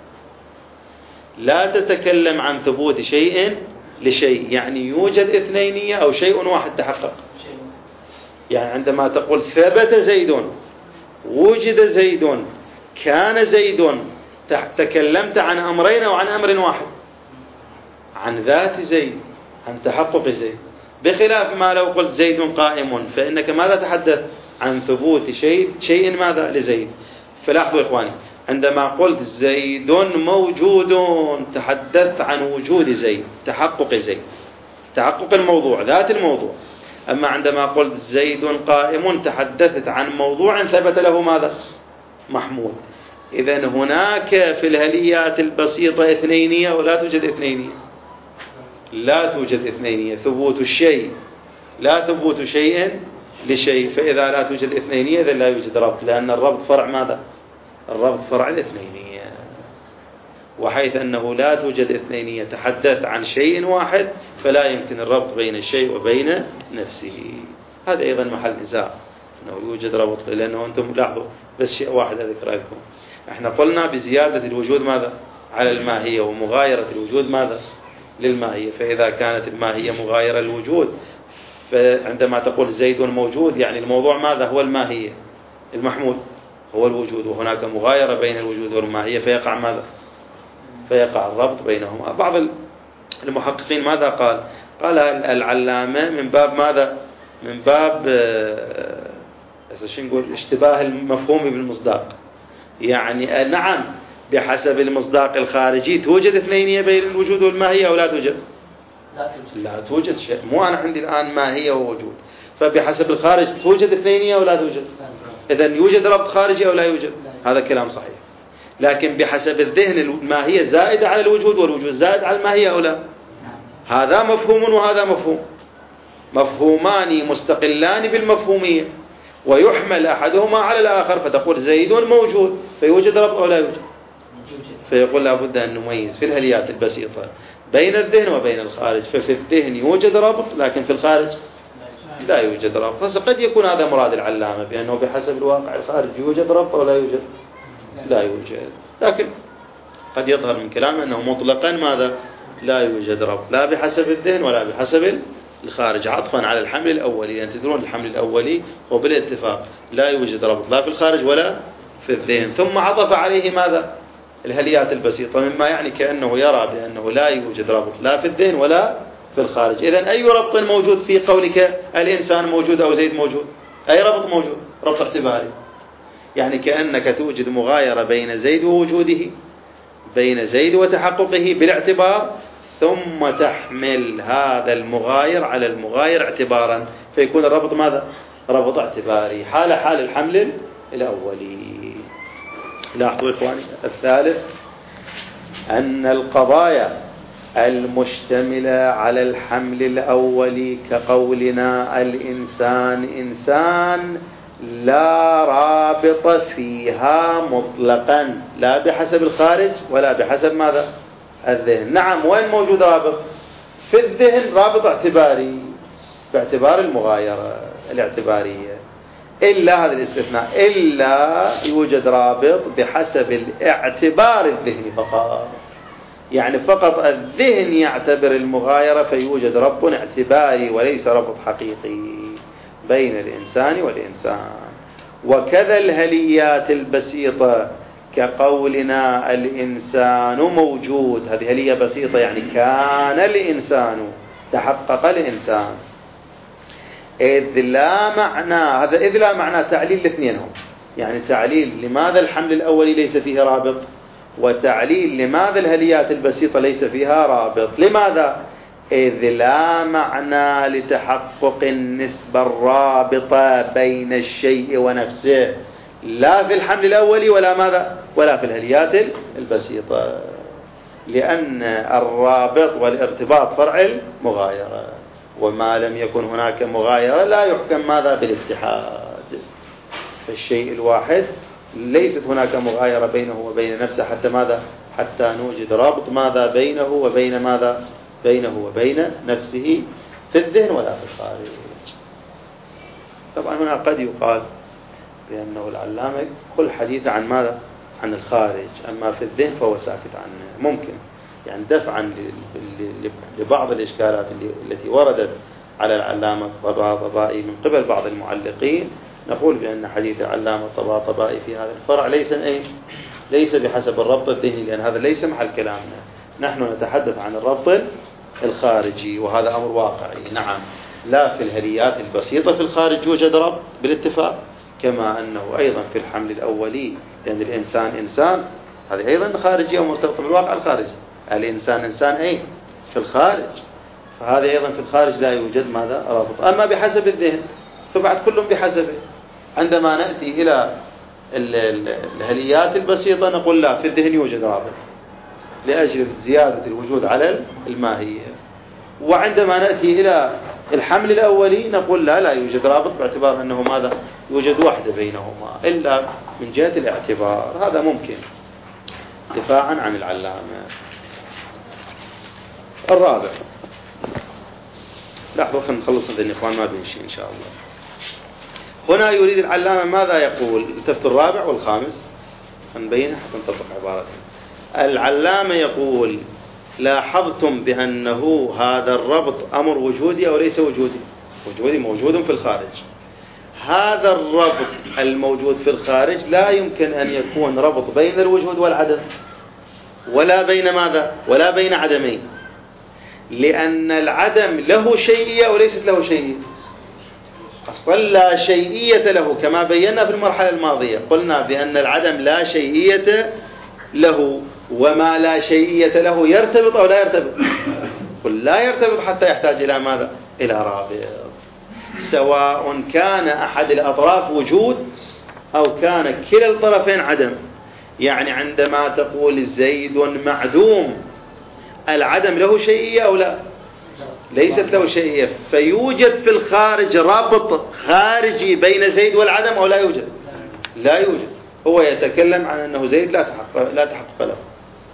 لا تتكلم عن ثبوت شيء لشيء، يعني يوجد اثنينية أو شيء واحد تحقق. يعني عندما تقول ثبت زيد، وجد زيد، كان زيد، تكلمت عن أمرين أو عن أمر واحد، عن ذات زيد، عن تحقق زيد، بخلاف ما لو قلت زيد قائم، فإنك ماذا تحدث؟ عن ثبوت شيء شيء ماذا؟ لزيد. فلاحظوا إخواني، عندما قلت زيد موجود تحدثت عن وجود زيد، تحقق زيد، تحقق الموضوع، ذات الموضوع. أما عندما قلت زيد قائم تحدثت عن موضوع ثبت له ماذا؟ محمول. إذن هناك في الهليات البسيطة اثنينية ولا توجد اثنينية؟ لا توجد اثنينية، ثبوت الشيء لا ثبوت شيء لشيء. فإذا لا توجد اثنينية إذن لا يوجد ربط، لأن الربط فرع ماذا؟ الربط فرع الاثنينية. وحيث أنه لا توجد اثنينية تحدث عن شيء واحد، فلا يمكن الربط بين الشيء وبين نفسه. هذا أيضا محل نزاع، أنه يوجد ربط، لأنه أنتم لاحظوا بس شيء واحد أذكر لكم، احنا قلنا بزيادة الوجود ماذا؟ على الماهية، ومغايرة الوجود ماذا؟ للماهية. فإذا كانت الماهية مغايرة للوجود، فعندما تقول زيد موجود يعني الموضوع ماذا؟ هو الماهية، المحمول هو الوجود، وهناك مغايرة بين الوجود والماهية، فيقع ماذا؟ فيقع الربط بينهما. بعض المحققين ماذا قال؟ قال العلامة من باب ماذا؟ من باب نقول اشتباه المفهوم بالمصداق. يعني نعم بحسب المصداق الخارجي توجد اثنينية بين الوجود والماهية أو لا توجد؟ لا توجد. لا توجد شيء. مو أنا عندي الآن ماهية ووجود، فبحسب الخارج توجد اثنينية أو لا توجد؟ إذن يوجد ربط خارجي أو لا يوجد؟ هذا كلام صحيح. لكن بحسب الذهن الماهية زائدة على الوجود والوجود زائد على الماهية أو لا؟ هذا مفهوم وهذا مفهوم، مفهومان مستقلان بالمفهومية، ويحمل أحدهما على الآخر، فتقول زيد موجود فيوجد ربط أو لا يوجد؟ فيقول لابد أن نميز في الهليات البسيطة بين الذهن وبين الخارج. ففي الذهن يوجد ربط، لكن في الخارج لا يوجد ربط. فقد يكون هذا مراد العلامة، بأنه بحسب الواقع الخارج يوجد ربط أو لا يوجد؟ لا يوجد. لكن قد يظهر من كلامه أنه مطلقا ماذا؟ لا يوجد ربط، لا بحسب الذهن ولا بحسب الخارج، عطفا على الحمل الأولي، لأن تدرون الحمل الأولي هو بالاتفاق لا يوجد ربط لا في الخارج ولا في الذهن. ثم عطف عليه ماذا؟ الهليات البسيطة، مما يعني كأنه يرى بأنه لا يوجد ربط لا في الذهن ولا في الخارج. إذن أي ربط موجود في قولك الإنسان موجود أو زيد موجود؟ أي ربط موجود؟ ربط اعتباري، يعني كأنك توجد مغايرة بين زيد ووجوده، بين زيد وتحققه بالاعتبار، ثم تحمل هذا المغاير على المغاير اعتبارا، فيكون الربط ماذا؟ ربط اعتباري، حال حال الحمل الأولي. لاحظوا إخواني. الثالث أن القضايا المشتملة على الحمل الأولي كقولنا الإنسان إنسان لا رابط فيها مطلقا، لا بحسب الخارج ولا بحسب ماذا؟ الذهن. نعم، وين موجود رابط؟ في الذهن رابط اعتباري باعتبار المغايرة الاعتبارية، إلا هذا الاستثناء، إلا يوجد رابط بحسب الاعتبار الذهني فقط، يعني فقط الذهن يعتبر المغايرة فيوجد ربط اعتباري وليس ربط حقيقي بين الإنسان والإنسان. وكذا الهليات البسيطة كقولنا الإنسان موجود، هذه هلية بسيطة، يعني كان الإنسان، تحقق الإنسان. إذ لا معنى هذا إذ لا معنى تعليل الاثنين هم، يعني تعليل لماذا الحمل الأولي ليس فيه رابط، وتعليل لماذا الهليات البسيطة ليس فيها رابط. لماذا؟ إذ لا معنى لتحقق النسبة الرابطة بين الشيء ونفسه، لا في الحمل الأولي ولا ماذا ولا في الهليات البسيطة، لأن الرابط والارتباط فرع المغايرة، وما لم يكن هناك مغايرة لا يحكم ماذا بالاتحاد. الشيء الواحد ليست هناك مغايرة بينه وبين نفسه حتى ماذا حتى نوجد رابط ماذا بينه وبين ماذا بينه وبين نفسه في الذهن ولا في الخارج. طبعا هنا قد يقال بأنه العلامة كل حديث عن ماذا عن الخارج، أما في الذهن فهو ساكت عنه. ممكن يعني دفعا لبعض الإشكالات التي وردت على العلامة الطباطبائي من قبل بعض المعلقين، نقول بأن حديث العلامة الطباطبائي في هذا الفرع ليس أي ليس بحسب الربط الذهني، لأن هذا ليس محل كلامنا. نحن نتحدث عن الربط الخارجي، وهذا أمر واقعي. نعم، لا في الهليات البسيطة في الخارج يوجد ربط بالاتفاق، كما أنه أيضا في الحمل الأولي، لأن الإنسان إنسان، هذه أيضا خارجية ومرتبطة بالواقع الخارجي. الإنسان إنسان أي في الخارج، فهذا أيضا في الخارج لا يوجد ماذا رابط. أما بحسب الذهن فبعد كلهم بحسبه. عندما نأتي إلى الهليات البسيطة نقول لا، في الذهن يوجد رابط لأجل زيادة الوجود على الماهية. وعندما نأتي إلى الحمل الأولي نقول لا لا يوجد رابط، باعتبار أنه ماذا يوجد وحدة بينهما إلا من جهة الاعتبار. هذا ممكن دفاعا عن العلامة. الرابع، لحظة خلينا نخلص هذا الإخوان ما بنشي إن شاء الله. هنا يريد العلامة ماذا يقول؟ التفت الرابع والخامس نبين حتى نطبق عبارته. العلامة يقول: لاحظتم بأنه هذا الربط أمر وجودي أو ليس وجودي؟ وجودي، موجود في الخارج. هذا الربط الموجود في الخارج لا يمكن أن يكون ربط بين الوجود والعدم، ولا بين ماذا ولا بين عدمين، لأن العدم له شيئية وليست له شيئية. أصلا لا شيئية له، كما بينا في المرحلة الماضية قلنا بأن العدم لا شيئية له، وما لا شيئية له يرتبط أو لا يرتبط؟ قل لا يرتبط حتى يحتاج إلى ماذا؟ إلى رابط، سواء كان أحد الأطراف وجود أو كان كلا الطرفين عدم. يعني عندما تقول زيد معدوم، العدم له شيئية أو لا؟ ليست له شيئية، فيوجد في الخارج رابط خارجي بين زيد والعدم أو لا يوجد؟ لا يوجد. هو يتكلم عن أنه زيد لا تحقق, لا تحقق له.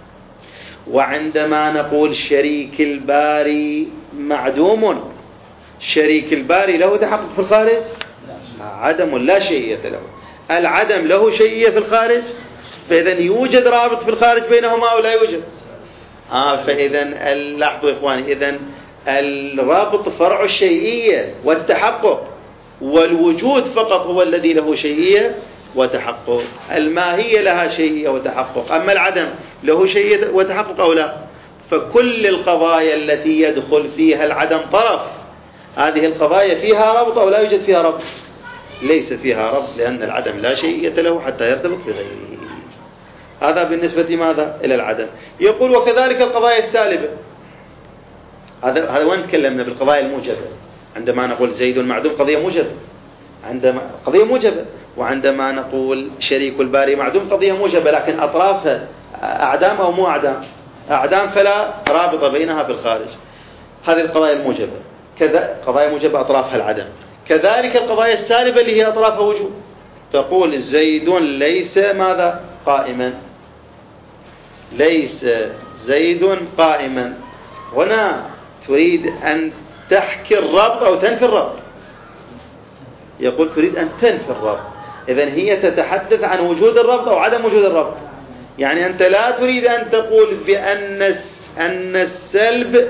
وعندما نقول شريك الباري معدوم، شريك الباري له تحقق في الخارج؟ عدم لا شيئية له. العدم له شيئية في الخارج، فإذا يوجد رابط في الخارج بينهما أو لا يوجد؟ آه فإذا لاحظوا إخواني، إذا الرابط فرع الشيئية والتحقق، والوجود فقط هو الذي له شيئية وتحقق. الماهية لها شيئية وتحقق، أما العدم له شيئية وتحقق أو لا؟ فكل القضايا التي يدخل فيها العدم طرف، هذه القضايا فيها ربط أو لا يوجد فيها ربط؟ ليس فيها ربط، لأن العدم لا شيئية له حتى يرتبط بغيره. هذا بالنسبة ماذا إلى العدم. يقول: وكذلك القضايا السالبة. هذا هذا وين تكلمنا بالقضايا الموجبة؟ عندما نقول زيد معدوم قضية موجبة، عندما قضية موجبة. وعندما نقول شريك الباري معدوم قضية موجبة، لكن أطرافها أعدام أو مو أعدام؟ أعدام، فلا رابط بينها في الخارج. هذه القضايا الموجبة، كذا قضايا موجبة أطرافها العدم. كذلك القضايا السالبة اللي هي أطرافها وجود. تقول زيد ليس ماذا قائما، ليس زيد قائما. هنا تريد أن تحكي الربط أو تنفي الربط؟ يقول تريد أن تنفي الربط. إذن هي تتحدث عن وجود الربط أو عدم وجود الربط. يعني أنت لا تريد أن تقول بأن أن السلب،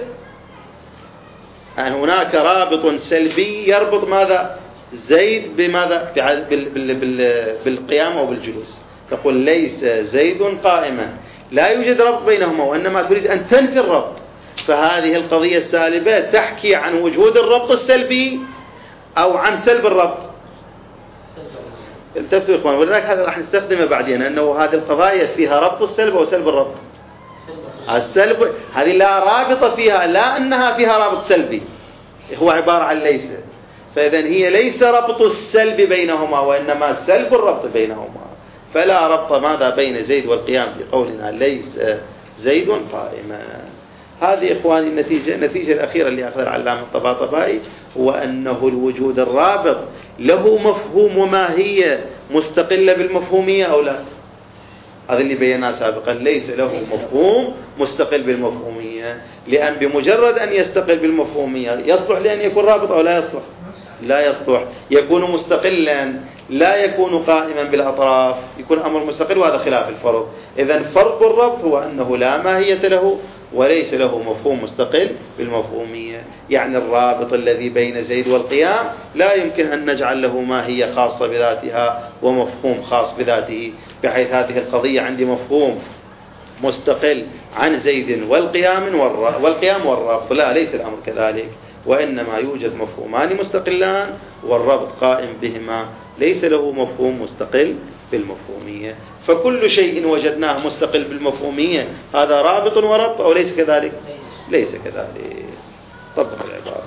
أن هناك رابط سلبي يربط ماذا زيد بماذا بالقيام أو بالجلوس. تقول ليس زيد قائما، لا يوجد ربط بينهما، وإنما تريد أن تنفي الربط. فهذه القضية السالبة تحكي عن وجود الربط السلبي أو عن سلب الربط؟ التفتوا يا إخوان، ولذلك هذا راح نستخدمه بعدين، أنه هذه القضايا فيها ربط السلب أو سلب الربط. السلب هذه لا رابط فيها، لا أنها فيها رابط سلبي، هو عبارة عن ليس، فإذا هي ليس ربط السلب بينهما، وإنما سلب الربط بينهما. فلا ربط ماذا بين زيد والقيام في قولنا ليس زيد قائما. هذه إخواني النتيجة النتيجة الأخيرة اللي أخذ العلامة الطباطبائي، هو أنه الوجود الرابط له مفهوم وماهية مستقلة بالمفهومية أو لا. هذا اللي بيناه سابقا، ليس له مفهوم مستقل بالمفهومية، لأن بمجرد أن يستقل بالمفهومية يصلح لأن يكون رابط أو لا يصلح؟ لا يصلح. يكون مستقلا، لا يكون قائما بالأطراف، يكون أمر مستقل، وهذا خلاف الفرض. إذن فرض الربط هو أنه لا ماهية له وليس له مفهوم مستقل بالمفهومية. يعني الرابط الذي بين زيد والقيام لا يمكن أن نجعل له ماهية خاصة بذاتها ومفهوم خاص بذاته، بحيث هذه القضية عندي مفهوم مستقل عن زيد والقيام والقيام والرابط. لا، ليس الأمر كذلك، وإنما يوجد مفهومان مستقلان والربط قائم بهما، ليس له مفهوم مستقل بالمفهومية. فكل شيء وجدناه مستقل بالمفهومية هذا رابط وربط أو ليس كذلك؟ ليس كذلك. طبق العبارة.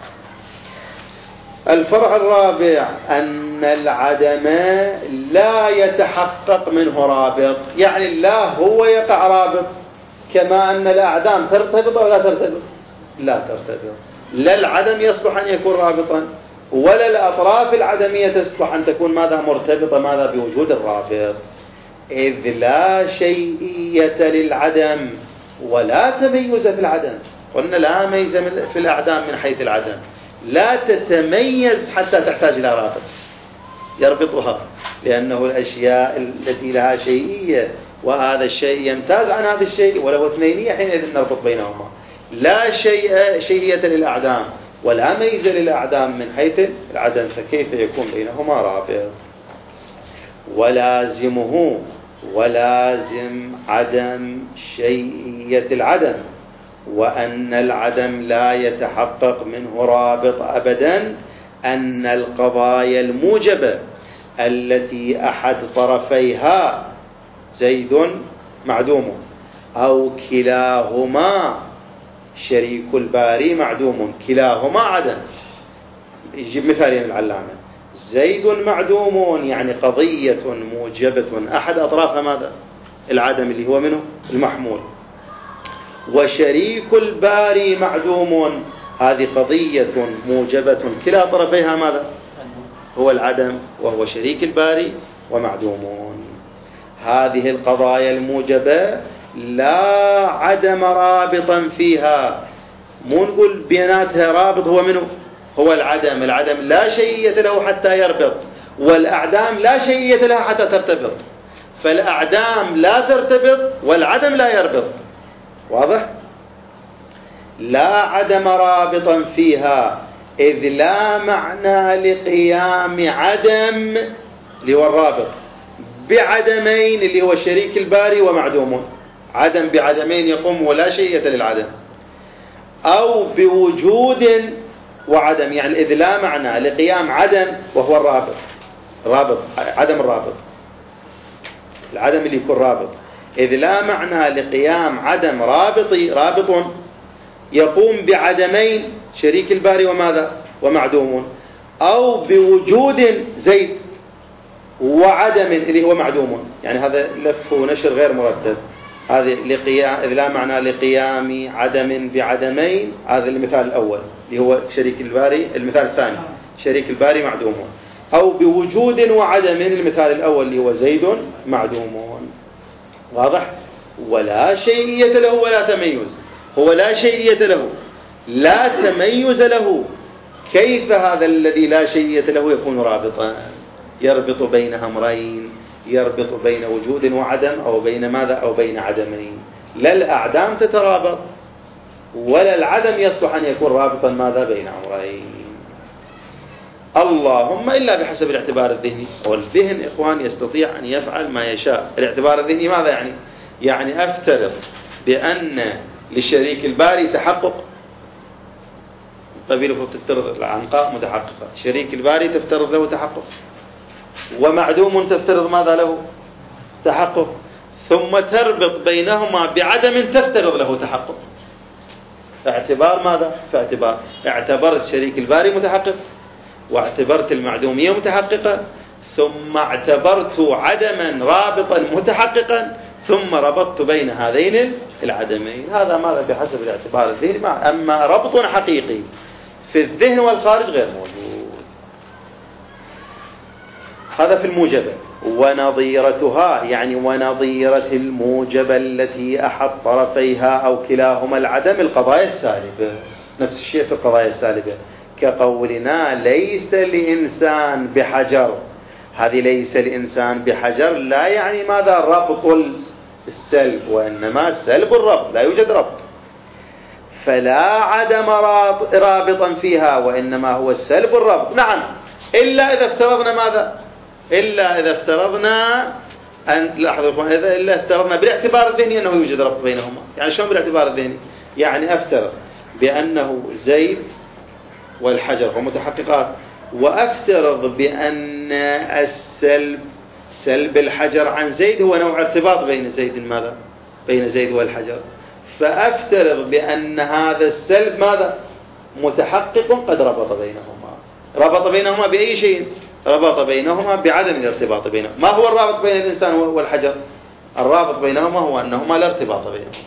الفرع الرابع أن العدم لا يتحقق منه رابط، يعني لا هو يقع رابط، كما أن الأعدام ترتبط أو لا ترتبط؟ لا ترتبط. لا العدم يصلح أن يكون رابطا، ولا الأطراف العدمية تصلح أن تكون ماذا مرتبطة ماذا بوجود الرابط، إذ لا شيئية للعدم ولا تميز في العدم. قلنا لا ميز في الأعدام من حيث العدم، لا تتميز حتى تحتاج إلى رابط يربطها، لأنه الأشياء التي لها شيئية وهذا الشيء يمتاز عن هذا الشيء وله اثنينية، حينئذ نربط بينهما. لا شيء شيئية للأعدام ولا ميزة للأعدام من حيث العدم، فكيف يكون بينهما رابط؟ ولازمه ولازم عدم شيئية العدم، وأن العدم لا يتحقق منه رابط أبدا، أن القضايا الموجبة التي أحد طرفيها زيد معدوم أو كلاهما شريك الباري معدوم، كلاهما عدم. يجيب مثالين العلامة: زيد معدوم يعني قضية موجبة أحد أطرافها ماذا؟ العدم اللي هو منه المحمول، وشريك الباري معدوم هذه قضية موجبة كلا طرفيها ماذا؟ هو العدم، وهو شريك الباري ومعدومون. هذه القضايا الموجبة لا عدم رابطا فيها، مو نقول بيناتها رابط هو منه هو العدم. العدم لا شيئية له حتى يربط، والأعدام لا شيئية لها حتى ترتبط، فالأعدام لا ترتبط والعدم لا يربط. واضح؟ لا عدم رابطا فيها، إذ لا معنى لقيام عدم اللي هو الرابط بعدمين اللي هو الشريك الباري ومعدوم. عدم بعدمين يقوم ولا شيئية للعدم، أو بوجود وعدم، يعني إذ لا معنى لقيام عدم وهو الرابط، رابط عدم الرابط، العدم اللي يكون رابط، إذ لا معنى لقيام عدم رابط رابط يقوم بعدمين شريك الباري وماذا ومعدوم، أو بوجود زيد وعدم اللي هو معدوم، يعني هذا لف ونشر غير مرتب. هذه لقيام إذ لا معنى لقيام عدم بعدمين، هذا المثال الأول اللي هو شريك الباري، المثال الثاني شريك الباري معدوم، أو بوجود وعدم المثال الأول اللي هو زيد معدوم. واضح؟ ولا شيئية له ولا تميز، هو لا شيئية له لا تميز له، كيف هذا الذي لا شيئية له يكون رابطا؟ يربط بين أمرين، يربط بين وجود وعدم، أو بين ماذا؟ أو بين عدمين. لا الأعدام تترابط ولا العدم يصلح أن يكون رابطا ماذا؟ بين أمرين، اللهم إلا بحسب الاعتبار الذهني. والذهن إخوان يستطيع أن يفعل ما يشاء. الاعتبار الذهني ماذا يعني؟ يعني أفترض بأن للشريك الباري تحقق، قبيله تفترض العنقاء متحققة، شريك الباري تفترض له تحقق، ومعدوم تفترض ماذا له؟ تحقق، ثم تربط بينهما بعدم تفترض له تحقق. اعتبار ماذا؟ فاعتبار اعتبرت شريك الباري متحقق، واعتبرت المعدومية متحققة، ثم اعتبرت عدما رابطا متحققا، ثم ربطت بين هذين العدمين. هذا ماذا؟ بحسب الاعتبار الذهني. أما ربط حقيقي في الذهن والخارج غير موجود. هذا في الموجبة. ونظيرتها يعني ونظيرة الموجبة التي أحد طرفيها أو كلاهما العدم القضايا السالبة. نفس الشيء في القضايا السالبة، كقولنا ليس الإنسان بحجر. هذه ليس الإنسان بحجر لا يعني ماذا؟ ربط السلب، وإنما سلب الربط، لا يوجد ربط، فلا عدم رابطا فيها، وإنما هو السلب الربط. نعم، إلا إذا افترضنا ماذا؟ إلا إذا افترضنا أن لاحظوا إذا إلا افترضنا بالاعتبار الذهني أنه يوجد ربط بينهما. يعني شلون بالاعتبار الذهني؟ يعني أفترض بأنه زيد والحجر هم متحققات، وأفترض بأن السلب سلب الحجر عن زيد هو نوع ارتباط بين زيد ماذا؟ بين زيد والحجر، فأفترض بأن هذا السلب ماذا؟ متحقق قد ربط بينهما. ربط بينهما بأي شيء؟ ربط بينهما بعدم الارتباط بينهما. ما هو الرابط بين الإنسان والحجر؟ الرابط بينهما هو أنهما لا ارتباط بينهما،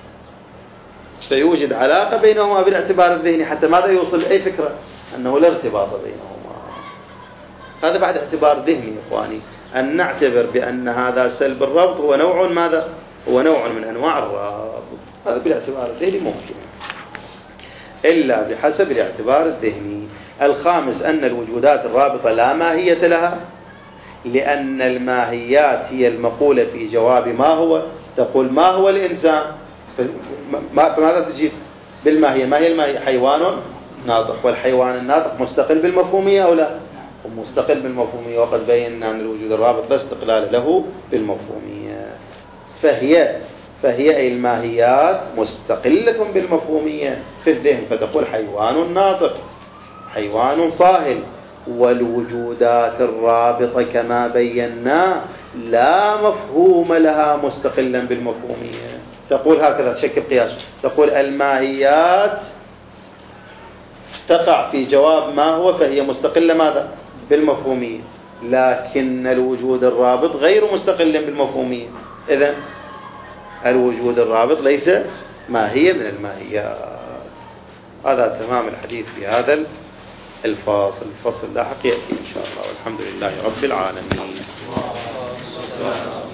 فيوجد علاقة بينهما بالاعتبار الذهني حتى ماذا؟ يوصل أي فكرة أنه لا ارتباط بينهما. هذا بعد اعتبار ذهني إخواني، أن نعتبر بأن هذا سلب الربط هو نوع ماذا؟ هو نوع من أنواع الرابط. هذا بالاعتبار الذهني ممكن، إلا بحسب الاعتبار الذهني. الخامس أن الوجودات الرابطة لا ماهية لها، لأن الماهيات هي المقولة في جواب ما هو. تقول ما هو الإنسان، فماذا تجيب بالماهية؟ ما هي الماهية؟ حيوان ناطق، والحيوان الناطق مستقل بالمفهومية أو لا؟ مستقل بالمفهومية، وقد بينا أن الوجود الرابط لا استقلال له بالمفهومية. فهي فهي أي الماهيات مستقلة بالمفهومية في الذهن، فتقول حيوان ناطق، حيوان صاهل. والوجودات الرابطة كما بينا لا مفهوم لها مستقلا بالمفهومية. تقول هكذا تشكل قياس، تقول الماهيات تقع في جواب ما هو، فهي مستقلة ماذا؟ بالمفهومية، لكن الوجود الرابط غير مستقل بالمفهومية. إذن الوجود الرابط ليس ماهية من الماهيات. هذا تمام الحديث في هذا الفاصل. الفصل اللاحق يأتي إن شاء الله، والحمد لله رب العالمين.